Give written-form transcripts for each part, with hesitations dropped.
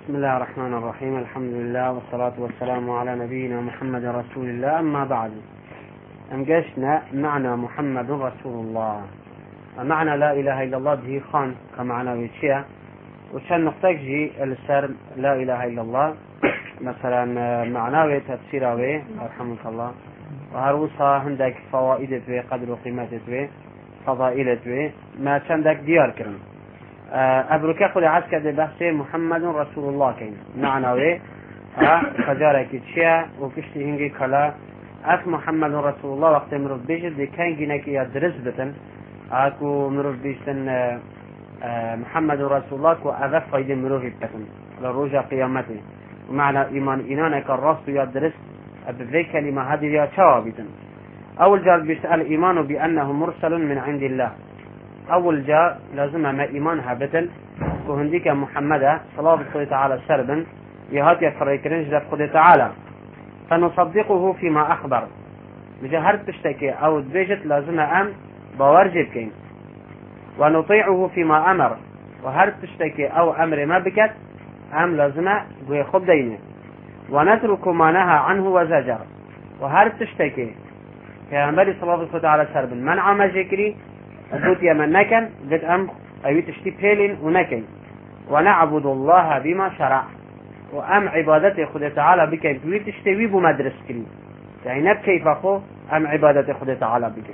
بسم الله الرحمن الرحيم. الحمد لله والصلاة والسلام على نبينا محمد رسول الله. أما بعد، أنجشنا معنى محمد رسول الله. معنى لا إله إلا الله به خان كمعنى ويتشيا، وشان نحتاج السر لا إله إلا الله مثلا معناه تفسيره رحمك الله، وهروسها عندك فوائد قدر وقيمته فضائلته ما عندك ديار كرم أبروك خد عسكر بحث محمد رسول الله كين معناه فجارك تشيا وكشتي هنجي كلا أك محمد رسول الله وقت مرض بيجد كان جينك يا درس بتن أكو مرض بيجتن محمد رسول الله كو أذف فايد مرض بتن لرجع قيامته. ومعنى إيمان إنانك الرأس يا درس بذي كلمة هذه يا شوابتن. أول جار بيسأل إيمانه بأنه مرسل من عند الله. أول جاء لازم ما إيمانها بتل وهنديك محمد صلى الله تعالى سربا يهات يفريكرنج لفقه تعالى فنصدقه فيما أخبر. بجهرت تشتكي أو تبيجت لازم أم بوارجب كين، ونطيعه فيما أمر. وهرت تشتكي أو أمر ما بكت أم لازم يخب دينه، ونترك ما نهى عنه وزجر. وهرت تشتكي كأمر صلى الله تعالى سربا منع ما جكري أدوت يمنكن قد أم أيوت اشتبهلين ونكن، ونعبد الله بما شرع. وأم عبادته خد تعالى بك بيت اشتوي بمدرس كري يعني كيف أخو أم عبادته خد تعالى بك.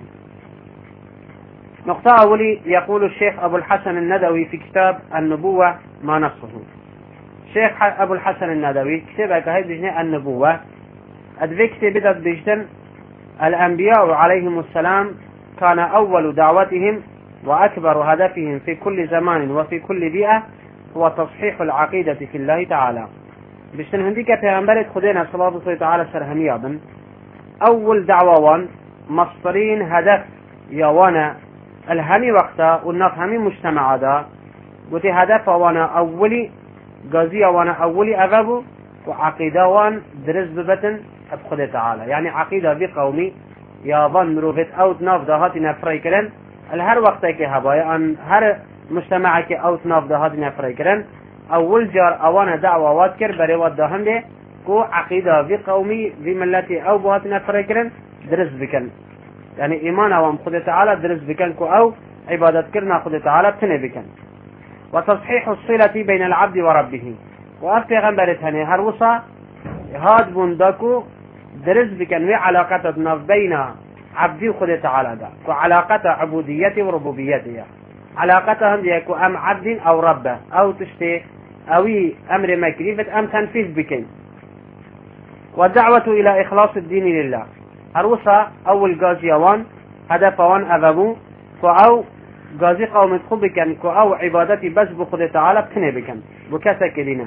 نقطة أولي يقول الشيخ أبو الحسن الندوي في كتاب النبوة ما نصه. الشيخ أبو الحسن الندوي كتابك هاي بجنة النبوة أدفكت بدأت بجدن الأنبياء عليهم السلام كان أول دعوتهم وأكبر هدفهم في كل زمان وفي كل بيئة هو تصحيح العقيدة في الله تعالى. بشتن هنديك پیغمبرت خدينا صلى الله تعالى سرهميابن أول دعوة مصدرين هدف يوانا الهمي وقتا والنفهمي مجتمع دا قلت هدف وانا أولي قاضي وانا أولي أغابو وعقيدة وان درس ببتن بخد تعالى يعني عقيدة بقومي يابان مروفت أو تناف دهات نفريكرن الهر وقتك هبايا أن هر مجتمعك أو تناف دهات نفريكرن أول جار أوانا دعوة واتكر بريوات دهن دي كو عقيدة بقومي بملتي أو بهات نفريكرن درس بكن يعني إيمان أوام خد تعالى درس بكن كو أو عبادت كرنا خد تعالى تني بكن. وتصحيح الصلة بين العبد وربه. وأفتي غنبرتهني هروسا هاد بندكو درس بكن وعلاقتنا بين عبدي وخد تعالى دا وعلاقة عبوديته وربوبيته. علاقتهم ديكو أم عبد أو ربه أو تشتي أوي أمر مكريفة أم تنفيذ بكن. والدعوة إلى إخلاص الدين لله. أروسا أول قاضيوان هدفوان أذبو أو قاضي قوم بكن أو عبادتي بس بخد تعالى بكن بكن بكسك دينا.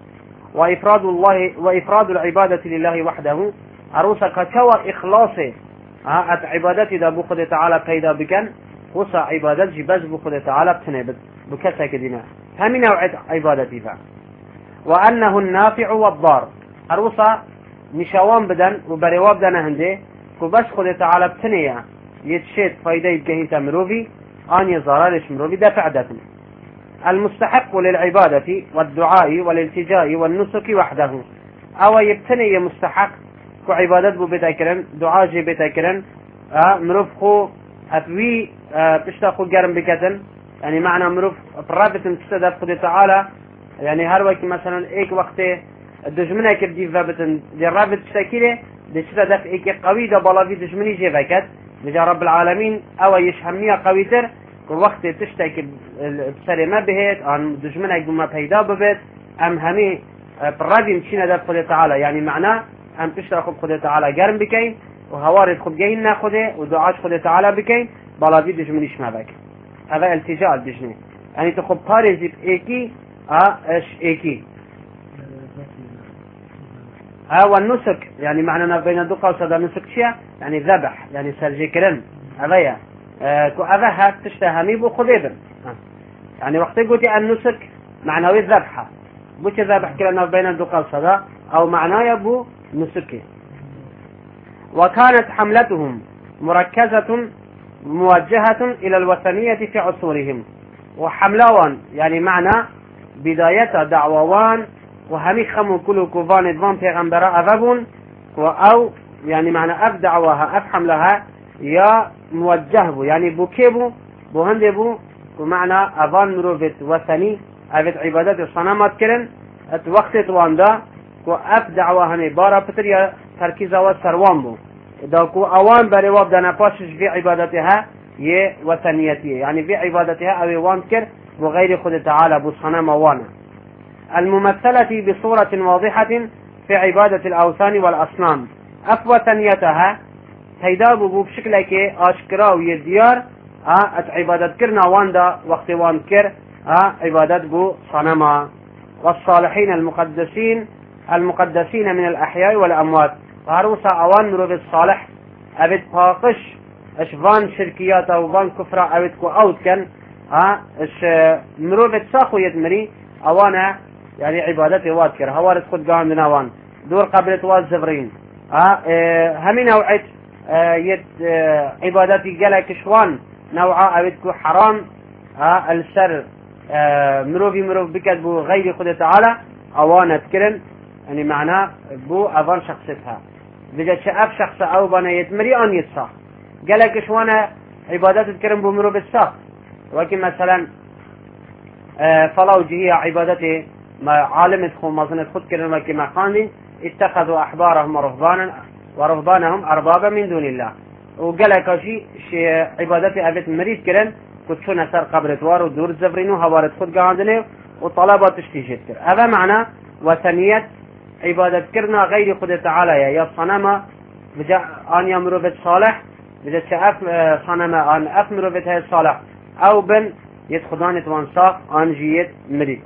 وإفراد العبادة لله وحده. أروسا كتوى إخلاصي عبادتي دا بخد تعالى قيدا بكن وصا عبادتي بس بخد تعالى بتنبت بكسك دينا هم نوع عبادتي فا. وأنه النافع والضار. أروسا نشوان بدن وبريواب دانا هنده وبس خد تعالى بتنيا يتشيد فايدة يبقى تمروفي آني ضرارش مروفي دفع دفن. المستحق للعبادة والدعاء والالتجاء والنسك وحده. أو يبتني مستحق كعبادات بو بتاكرن دعاء جي بتاكرن مروف خو أفوي تشتاقو جرم بكتن يعني معنى مروف برابط تستدف خد تعالى يعني هر وقت مثلا ايك وقت دجمنه كردي فابتن دي رابط تشتاكيله دي تستدف ايك قوي دا بلاوي دجمني جي فاكت بجا رب العالمين او يشهمنيها قوي تر وقت تشتاك بسري ما بهت عن دجمنه يقوم بيدا ببت ام همي برابط تشينا دف خد تعالى يعني معناه أم تشترك خد تعالى جرم بكين وهوارد خد جاين ناخده ودعاش خد تعالى بكين بلا في دجمنيش ما بك. هذا التجاء الدجني يعني تخب بارزي بإيكي اش إيكي. والنسك يعني معنى بين الدقة وصدا نسك شيء يعني ذبح يعني سرجي كرن هذايا كو هذا تشتهمي بو خديبن يعني وقت قلتي النسك معنوي الذبحة بوش ذبح كرنا بين الدقة وصدا أو معناه يبو نسكي. وكانت حملتهم مركزة موجهة إلى الوثنية في عصورهم. وحملوان يعني معنى بداية دعوان وهمي خمو كلو كوفان ادوان پیغمبرا افبون او يعني معنى اف دعواها اف حملها يا موجه بو يعني بو كيبو بو هنده بو ومعنى افان مروفت وثني افت عبادت الصنامات كرن ات وقت تواندا كو اف دعواها بارا پتر يا تركيز و سروان بو دا كو اوان بريواب دانا پاشش في عبادتها يه وثنيتيه يعني في عبادتها او وان كر وغير خود تعالى بو صنم وانا الممثلة بصورة واضحة في عبادة الأوثان والأصنام أفوثنيتها هيدا بو بشكل كي أشكرا ويديار عبادت كرنا واندا وقت وان كر عبادت بو صنما والصالحين المقدسين من الأحياء والأموات هاروسا أوان مروف الصالح أبد باقش اشفان شركيات أو فان كفرة أبد كو أود كان اش مروف الساخو يدمري أوانا يعني عبادته واد كر هوارد خود قام نوان دور قبل واز زبرين همين نوعت يد عبادتي جلك شوان نوعا أبدكو حرام السر مروف بكت بو غير خود تعالى أوانا تكرن يعني معناه بو أفان شخصتها بجد شاف شخص أو بنا يتمري أن يتصاح جلك شوانا عبادات تكرن بو مروف الساق وكي مثلا فلاو جهية عبادته ما عالم خو مظنة خود كرن وكي ما قاندين اتخذوا أحبارهم ورهبانهم أربابا من دون الله وقال شي عبادتي أبت مريد كرن كتشون سر قبرتوار ودور زفرينو هوارد خود قاندنه وطلبات تشتيشت كر هذا معنى وثنية عبادت كرنا غير خود تعالى يا صنما بجا أن يمرو بيت صالح بجا شاف صنما أن أفمرو بيت هاي صالح أو بن يتخدان توانساق أن جيت مريد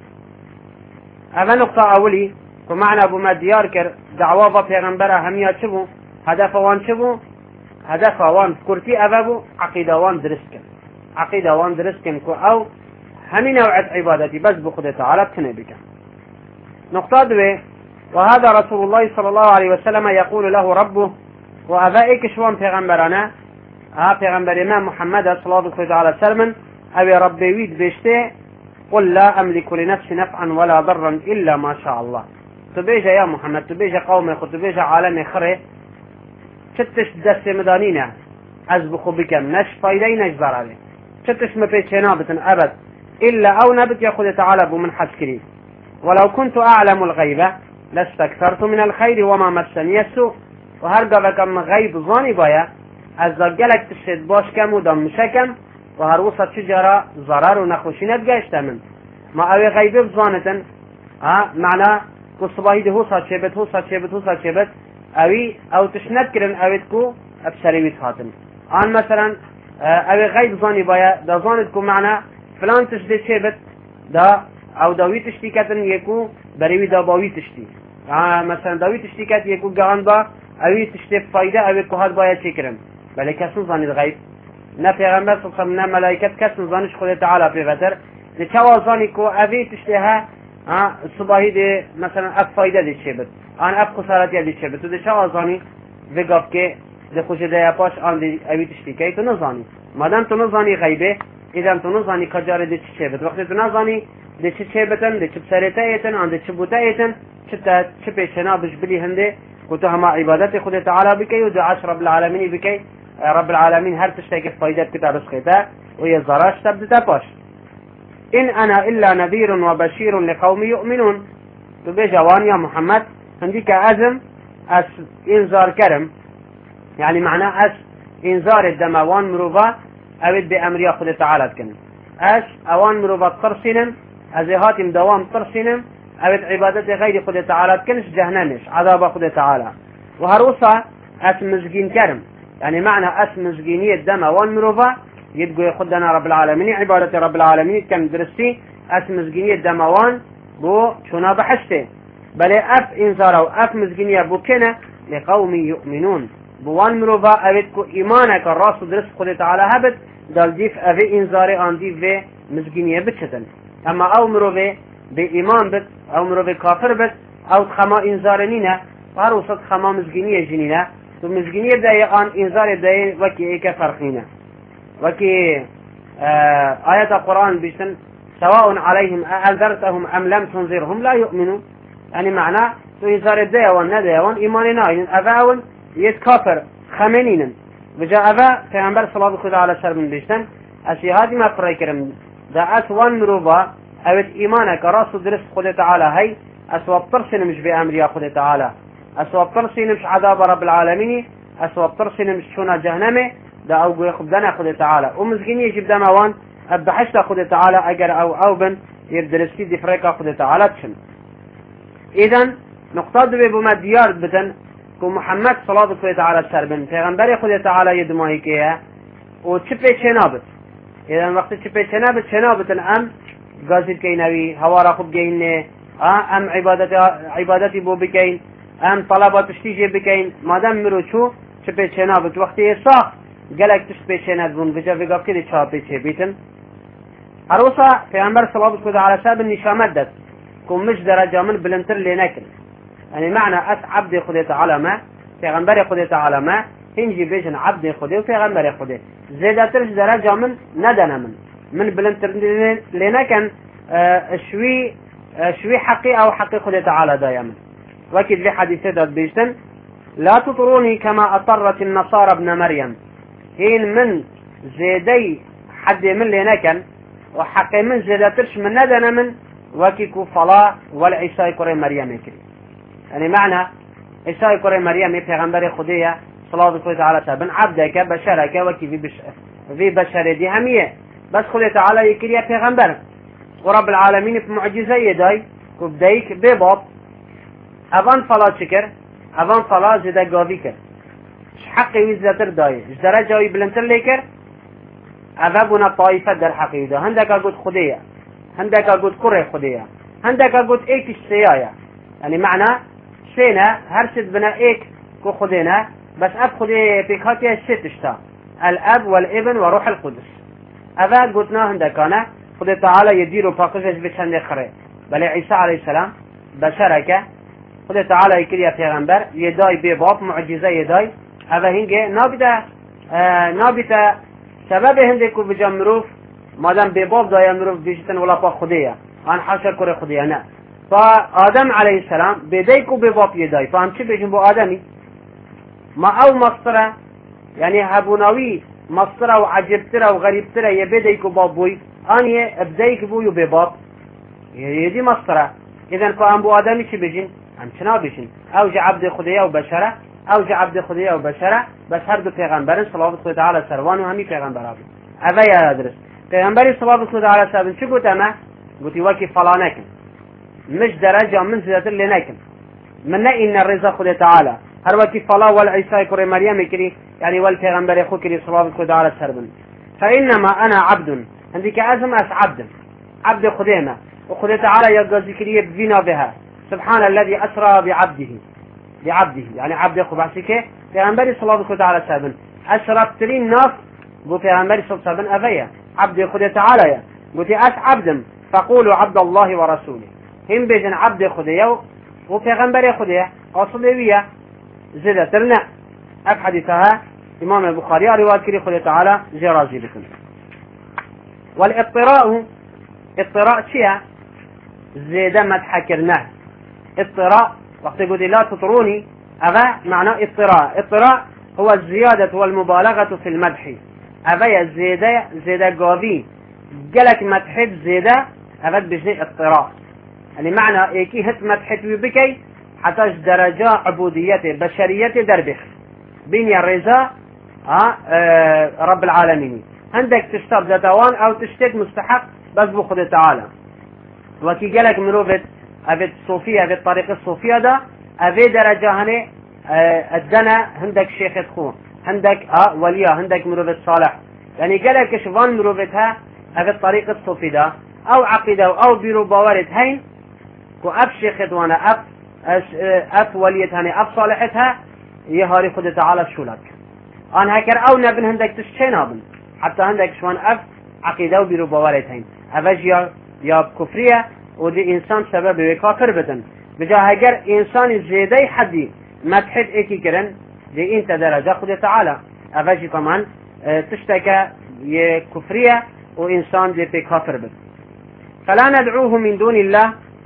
هذا نقطة أولي ومعنى أبو ما ديار كر دعوة بيغمبرا همية شبو هدف وان شبو هدف وان كرتي أبابو عقيدة وان درسكن كو أو همي نوعة عبادتي بس بخد تعالى تنبك نقطة دوي وهذا رسول الله صلى الله عليه وسلم يقول له ربه وأبائك شوان بيغمبرنا بيغمبر إمام محمد صلى الله عليه وسلم أبي ربي ويد بيشتي قل لا أملك لنفسي نفعا ولا ضرا إلا ما شاء الله تبيجا يا محمد تبيجا قومي خد تبيجا عالمي خري شتش دست مدانينا أزبخ بكم نش فايدين نش ضرالي شتش مبيت نابت أبد إلا أو نبت يأخذ تعالى بمن حسكري ولو كنت أعلم الغيبة لاستكثرت من الخير وما مسني السوء وهرقا كم غيب ظاني بايا أزدقلك تشد باش كم ودم شكم وهروصة شجرة ضرر ونخوشينة بقاشت من ما أوي غيب بظانة معنى كصباهي ده هو صاد شبت أوي أو تشند كرن أويتكو أبسريويت هاتن مثلا أوي غيب ظاني بايا دا ظانتكو معنى فلان تشد شبت دا او داوی تشتی کتن یکو بریوی دا باوی تشتی مثلا داوی تشتی کت یکو گان با اوی تشتی فایده اوی که هاد باید چه کرن بله کس نزانید غیب نه پیغمبر صلی الله نه ملائکت کس نزانش خود تعالی پیغتر ده چه وازانی که اوی تشتی ها صباحی ده مثلا اف فایده ده چه بد اف خسارتی ده چه بد تو ده چه وازانی وگاف که ده خوش ده پاش آن ده اوی تشتی که تو نزانی مادام تو نزانی غیبه اذا تو نزانی کجاره ده چه بد وقتی تو نزانی ده چه بتن ده چه بسرته ایتن آن ده چه بوته ایتن چه پیشنا بش بلی هنده كنتو هما عبادت خود تعالى بكي ودعاش رب العالمين بكي رب العالمين هر تشتاك فايدات كتاب رسخيتا وهي الزراش تبدتا باش إن أنا إلا نذير وبشير لقوم يؤمنون تبجوان يا محمد عندك أزم أس إنذار كرم يعني معناه أس إنذار الدموان مروفا أود بأمر خود تعالى كن أس أوان مروفا ترسنم أزهاتم دوام ترسنم أبد عبادة غير خود تعالى كنش جهنمش عذاب خود تعالى وهروسا أسمزجين كرم يعني معنى أسمزجينية دم وان مروفا يدقوا يخدنا رب العالمين عبادة رب العالمين كان درستي أسمزجينية دم وان بو شنا بحشته بل أف إنذار أو أف مزجينية بو كنا لقوم يؤمنون بوان مروفا أبدكو إيمانك الراس درست خود تعالى هبت دال ديف أفي إنذار آن ديف في مزجينية بتشتن أما أو مروفا بإيمان بت أو مروفي كافر بت أو تخما إنذارنينا وهروسط خما مزجينية جنينة ثم مزجينية بداية آن إنذار بداية وكي إيكا فرقينة وكي آيات القرآن بيشتن سواء عليهم أأنذرتهم أم لم تنذرهم لا يؤمنوا يعني معناه تو إنسان ديوان نديوان إيماني ناين أفاون يتكافر خمينين بجا أفا پیغمبر صلى الله عليه وسلم بيشتن أشياء ما فرق كرم دا أسوان مروبا أوت إيمانك راس درس خد تعالى هاي أسواب ترسين مش بأمر يا خد تعالى أسواب ترسين مش عذاب رب العالمين أسواب ترسين مش شونا جهنمي دا أو يخبدنا خد تعالى ومزقين يجيب دموان أبحشت خد تعالى أجر أو بن يردرسي دي فريقا خد تعالى تشن إذن نقطة بما ديار بتن كو محمد صلى الله عليه وسلم پیغمبر خد تعالى يدماهي كيه وشبه شنابت إذن وقت شبه شنابت الأم قاصد كينوي هوارا خب جينه أم عبادتي بو بكين أم طلبات تشتيجي بكين مادام مرو شو شبه شنابت وقت يصاح قالك تشبه شنابون بجا في قف كده شابه بيتن أروسا پیغمبر صلى الله عليه وسلم نشامت دست كم مش درجة من بلنتر لنكر يعني معنى أس عبد خديت على ما پیغمبر خديت على ما هنجي بيجن عبد خدي وپیغمبر خدي زيادة ترش درجة من ندنا من بلنتر لنكن شوي حقي أو حقي خديت على دايما وكذ لي حديثة داد بيجتن لا تطروني كما أطرت النصارى ابن مريم هين من زيدي حد من لنكن وحقي من زيادة ترش من ندنا من وكيكو فلا والعيسى كوري مريم يكري يعني معنى عيسى كوري مريم پیغمبر خديه صلى الله عليه وسلم عبدك بشرك وكي في بشر دي همية بس خديه تعالى يكري پیغمبر ورب العالمين في معجزة يداي كبدايك بباب أبان فلا شكر أبان فلا زيدا قاضي كر حقي ويزاتر داي درجة ويبلنتر ليكر أبابنا طائفة در حقي دا هندك أقول خديه هندك أقول كره خديه هندك أقول إيك السيايا يعني معنى سينا هرسد بنا إيك كو خدينا بس أب خديه في خاتية الستشتا الأب والابن وروح القدس أبا قلتنا هندك أنا خديه تعالى يديروا فاقشش بشند خري بل عيسى عليه السلام بشركة خديه تعالى يكريا پیغمبر يداي بباب معجزة يداي أبا هنجي نابتا سبب هندكو بجمروف مادام بباب دايا مروف بيجتن ولا با خديه أن حاشر كره خديه نه فآدم عليه السلام بديكو بباب يداي فهم چه بيجن بو آدمي ما أو مصطرة يعني هبوناوي مصطرة وعجبترة وغريبترة يبديكو بابوي أني ابديك بويو بباب يدي مصطرة إذن فهم بو آدمي چه بيجن هم چنا بيجن أو جا عبد خديه وبشرة أو جا عبد خديه وبشرة بس هر دو پیغمبرن صلى الله عليه وسلم وهمي پیغمبر آبي أبا يا أدرس پیغمبری صلی الله علیه وسلم چه گفت ما گفتی وکی فلانکن مش درجه من زیادتر لنکن من نه این الرضا خود تعالی هر وکی فلا والعیسی کره مریم کری يعني والپیغمبر خود کری صلی الله علیه وسلم فانما انا عبد عندك ازم اس عبد خدينا وخد تعالى يا ذكريه بنا بها سبحان الذي اسرى بعبده يعني عبد اخو بحسك پیغمبر صلی الله علیه وسلم اشرفترین ناس بو پیغمبر صلی الله علیه وسلم افیا عبد خد تعالى قلت أس عبد فقولوا عبد الله ورسوله هم بيجن عبد خديه وبيغمبر خديه أصلية زيادة ترنا أفحدثها إمام البخاري رواية كري خديه تعالى جرازي بكم والاضطراء شيء زيادة ما تحكرناه اضطراء وقت قلت لا تطروني أغا معنى اضطراء هو الزيادة والمبالغة في المدح أبا زيادة قاضي قالك مدحت زيادة أبد بجني اضطراء يعني معنى ايكي هت مدحت بكي حتى درجة عبوديته بشريته دربخ بين الرضا رب العالمين عندك تشتاب زتوان أو تشتك مستحق بس بخد تعالى وكي قالك مروفت أبد صوفية أبد طريق الصوفية ده أبد درجة هني الدنا عندك شيخ تخون عندك وليا عندك مروفت صالح يعني قالك شوان مروفتها أبد طريق الصوفي ده أو عقيدة أو بيرو باورت هين كو أب شيخت وانا أب وليت هني أب صالحتها يهاري خد تعالى شولك أنا هكر أو نبن عندك تشين هابن حتى عندك شوان أب عقيدة وبيرو باورت هين أبج يا كفرية ودي إنسان سبب وكافر بدن بجا هكر إنسان زيدي حدي ما تحب إيكي كرن دي انت درجة خد تعالى أبج كمان تشتكى كفرية وإنسان دي بكافر بدن فلا ندعوه من دون الله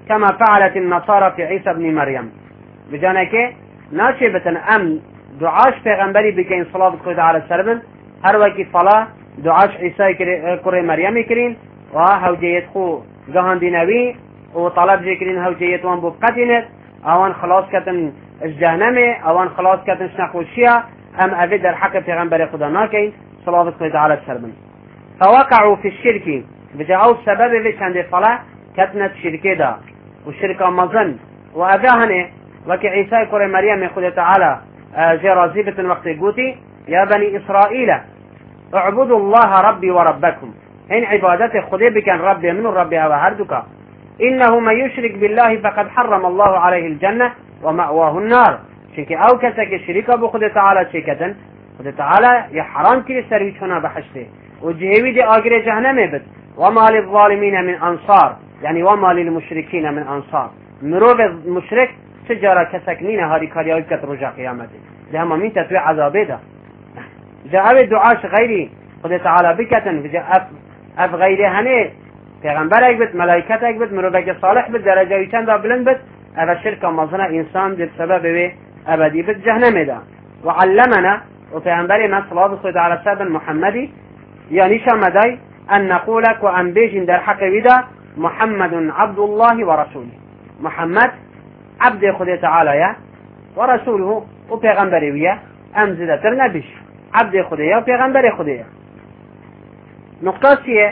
كما فعلت النصارى في عيسى بن مريم. بجانك ناشي بتن ام دعاش پیغمبری بکن صلاة خود على السلام هر وقت صلاة دعاش عيسى كري مريم كرين و هوجيت خو جهان دينوي وطلب ذكرين هوجيت وان بقتنت اوان خلاص كتن الجهنم اوان خلاص كتن شنخوشيا ام افيد الحق پیغمبر خدا ناكين صلاة خود على السلام. فوقعوا في الشرك بجاءوا السبب في چند صلاة كتنت شركه دا والشركة مظن وأذاهنه وكي عيسى كري مريم خدا تعالى جرازيبة وقت قوتي يا بني إسرائيل اعبدوا الله ربي وربكم إن عبادته خدا بكن ربي من ربي وهردك إنه من يشرك بالله فقد حرم الله عليه الجنة ومأواه النار. شكي أو كسك شركة بخدا تعالى شكة خدا تعالى يحرام كري سرويتنا بحشته وجهوي دي آقر جهنم بد وما للظالمين من أنصار يعني وما للمشركين من أنصار. مروف المشرك تجارة كسكنين هاري كاريوي كت رجع قيامته لهم من تتوي عذابه ده جاء الدعاش غيري خدا تعالى بكتن جاء اف غيري هني پیغمبر بت ملائكه بت مروفك صالح بت درجه چند بلند بت اف الشرك مظنه انسان ده بسبب ابدي بت جهنم ده. وعلمنا وپیغمبر ما صلوات خدا على سيدنا محمد يعني شمداي ان نقولك وان بيجن در حق ودا محمد عبد الله ورسوله محمد عبد خدا تعالى يا ورسوله وبيغمبره ويا امزده تر نبيش عبد خدا يا وبيغمبر خدا. نقطة هي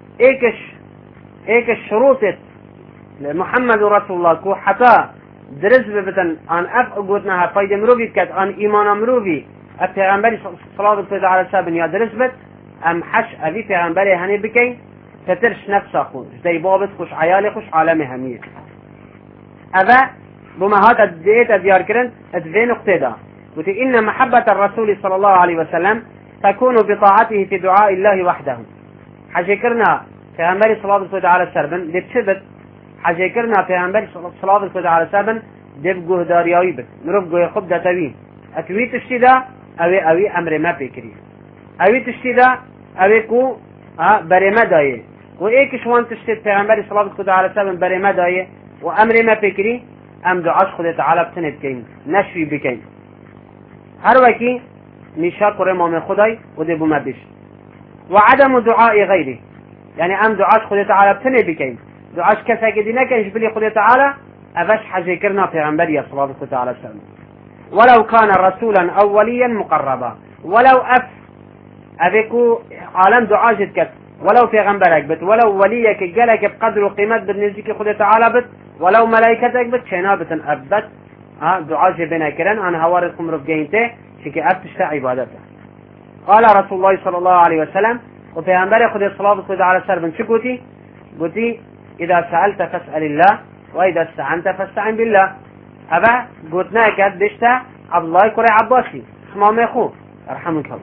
ايكش شروط محمد رسول الله كو حتى درس ببتن ان اف قوتنا فايدة مروفي كت ان ايمان مروفي البيغمبر صلى الله عليه وسلم يا درس بت ام حش ابي پیغمبر هني بكين تترش نفسه خود زي بابت خوش عيالي خوش عالم همية أبا بما هذا الديت ديار كرن ادفي نقطة دا وتي إن محبة الرسول صلى الله عليه وسلم تكون بطاعته في دعاء الله وحده. حجيكرنا في أنبري صلاة الله عليه وسلم دي بشبت حجيكرنا في أنبري صلاة الله عليه وسلم دي بقوه دارياوي بك نروف قوه خب دا تاوي أتوي تشتدا أوي أمر ما بكري أوي تشتدا أوي كو بري ما دايه وإيك شوان تشتد في أنبري صلاة الله عليه وسلم بري ما دايه وأمر ما بكري ام دعاش خدا تعالى بتنب كين نشوي بكين هر وكي نشا كره مام خداي ودي بما بيش. وعدم دعاء غيره يعني ام دعاش خدا تعالى بتنب بكين دعاش كسا كدينا كنش بلي خدا تعالى افش حاجه كرنا پیغمبر صلى الله عليه وسلم ولو كان رسولا اوليا مقربا ولو افيكو عالم دعاجت كت ولو پیغمبرك بت ولو وليك جلك بقدر وقيمت بالنزيك خدا تعالى بت ولو ملائكتك بت شنابة أبت دعاء بنا كرن أنا هواركم رفقينته شكي أبتشت عبادته. قال رسول الله صلى الله عليه وسلم وفي أنبار خذ الصلاة والسلام على السلام شكوتي قلتي إذا سألت فاسأل الله وإذا استعنت فاستعن بالله. أبا قلتنا كد دشتا عبد الله كري عباسي اسمه ميخو رحمك الله.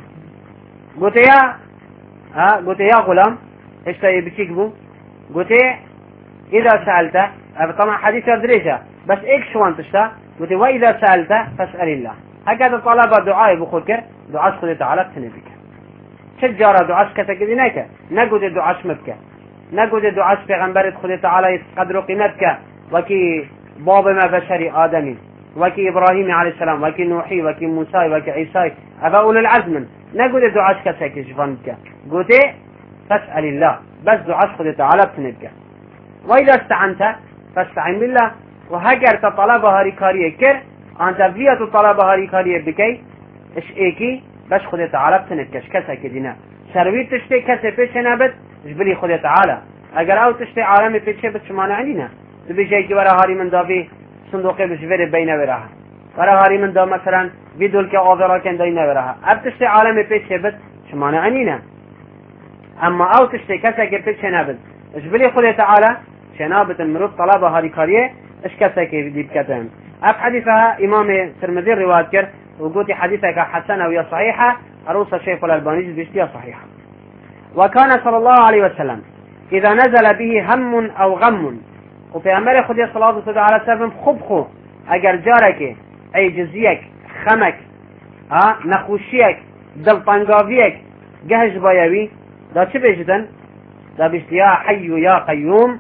قلت يا غلام ايش تاي بتشيكبو قلت إذا سألت طبعا حديث دريجة بس إيك شوان تشتا قلت وإذا سألت فاسأل الله. هكذا طلب دعاء بخوك دعاء خذ تعالى تنبيك شجار دعاء كتكدينك نقود دعاء مبكى نقود دعاء پیغمبر خذ تعالى قدر قيمتك وكي باب ما بشري آدمي وكي إبراهيم عليه السلام وكي نوحي وكي موسى وكي عيسى أبا أولي العزم نقود دعاء كتكدينك قلت فاسأل الله بس دعاء خذ تعالى تنبيك. وإذا استعنت فاستعن بالله. وهكذا طلبها ريكاريه كر أنت فيها طلبها ريكاريه بكي إيش إيكي بس خذ تعالى بتنكش كسا كدينا شرويت تشتي كسا بيش نابت جبلي خذ تعالى أجر أو تشتي عالمي بيش بتش ما نعنينا تبيجي كي ورا هاري من دافي صندوقي بجبر بينه وراها ورا هاري من دا مثلا فيدول كأوفرا كان دينه وراها أب تشتي عالمي بيش بتش ما نعنينا. أما أو تشتي كسا كبيش نابت جبلي خذ تعالى شنابة المرض طلبها ريكاريه ايش كسك دي بكتن. اف حديثها امام الترمذي روايه كر وقلت حديثك حسنه وهي صحيحه اروس الشيخ الالباني بيشتيها صحيحه. وكان صلى الله عليه وسلم اذا نزل به هم او غم وفي امر خدي صلاه الله عليه وسلم خبخو اگر جارك اي جزيك خمك نخوشيك دلطنگاويك جهج بايوي دا چه بيجدن دا بيشتيا حي يا قيوم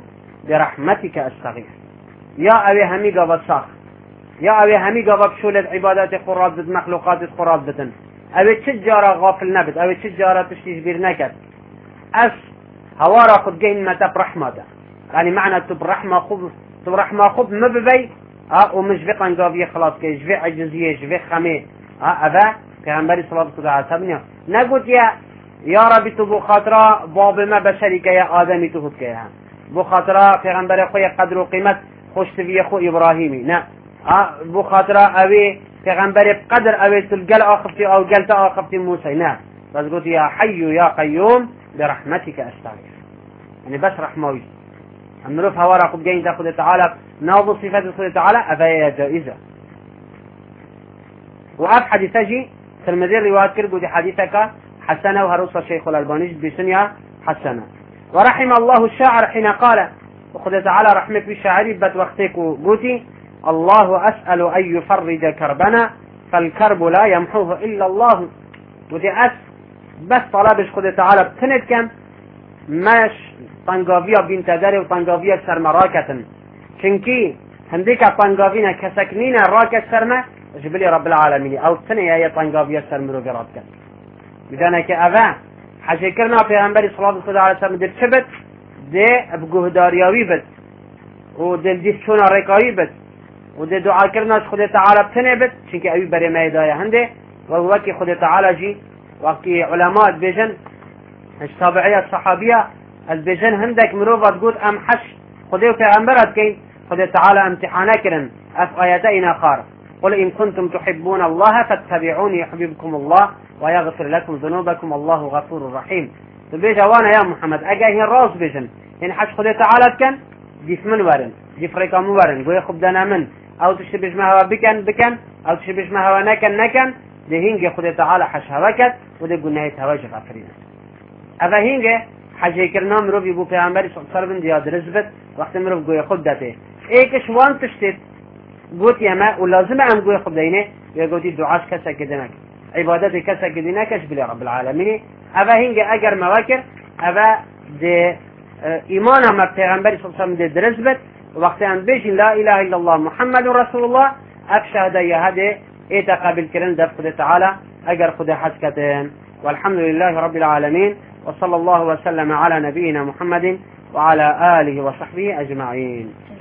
برحمتك استغيث. يا أبي همي قبض صاخ، يا أبي همي قبض شولد عبادات خراب بد مخلوقات خراب بدن، أبي تشجارة غافل نبت، أبي تشجارة تشتيش بير نكت أس هوارا خد جين متى برحمة ده. يعني معنى تبرحمة خب، تبرحمة خب مببي ومش في قنقافية خلاص كي جفي عجزية جفي خمي أبا كهنبري صلاة الله عليه وسلم نقول يا ربي تبو خاطرة باب ما بشريك يا آدمي تهد كيها بو خاطرة كهنبري خويا قدر وقيمة خوش تبي أخو إبراهيمي نا بو خاطرة أبي كهنبري بقدر أبي تلقل آخفتي أو قلت آخفتي موسى نا بس قلت يا حي يا قيوم برحمتك أستغيث. يعني بس رحموي النروف هوارا قد جاين تأخذ تعالى ناظر صفات الله تعالى أفايا جائزة. وأف حديثة ترمذي روايات كربو دي حديثك حسنة وهرص الشيخ الألباني بسنية حسنة. ورحم الله الشاعر حين قال وقد تعالى رحمك بالشاعر بات وقتك قوتي الله أسأل أن يفرج كربنا فالكرب لا يمحوه إلا الله. ودي بس طلبش قد تعالى بتند كم ماش طنقافية بنت داري وطنقافية سرمراكة چنكي هنديك طنقافينا كسكنين راكة سرمة جبلي رب العالمين او تنيا هي طنقافية سرمرو قراتك بدانك أفا حشكرنا في أنبري صلاة الله عليه وسلم دي تشبت دي بقوه دارياوي بس ودي ديستونا ريكاوي بس ودي دعا كرنا خد تعالى بتني بس چنكي اوي بري مايدايا هندي ووكي خد تعالى جي وكي علماء بيجن التابعية الصحابية البيجن هندك مروفة تقول أم حش خديو في أنبرت كي خد تعالى امتحانكرا أف آياتين خار قل إن كنتم تحبون الله فاتبعوني يحببكم الله ويغفر لكم ذنوبكم الله غفور رحيم. تبيج وانا يا محمد أجاهي الراس بيجن إن حش خد تعالى كان جيف من ورن جيف ريكا مورن قوي خبدنا من أو تشبش ما هو بكن أو تشبش ما هو نكن دهينجي خد تعالى حش هواكت وده قلنا يتهواج غفرين أفا هينجي حاجه کرنا مرو بی بو پیامبر صلی الله علیه و سلم دیاد رزبت وقت مرو گوی خود داته ایکش وان تشتت قلت يا ما ولازم ام گوی خود دینه یا گوتی دعاش کسا کدنک عبادت کسا کدنکش بلی رب العالمین. اوا هنگ اگر مواکر اوا ده ایمان ما پیامبر صلی الله علیه و سلم ده رزبت وقت ان بیشین لا اله الا الله محمد رسول الله افشهد يهده ایت قبل کرن دف خود تعالی اگر خود حسکتن. والحمد لله رب العالمين وصلى الله وسلم على نبينا محمد وعلى آله وصحبه أجمعين.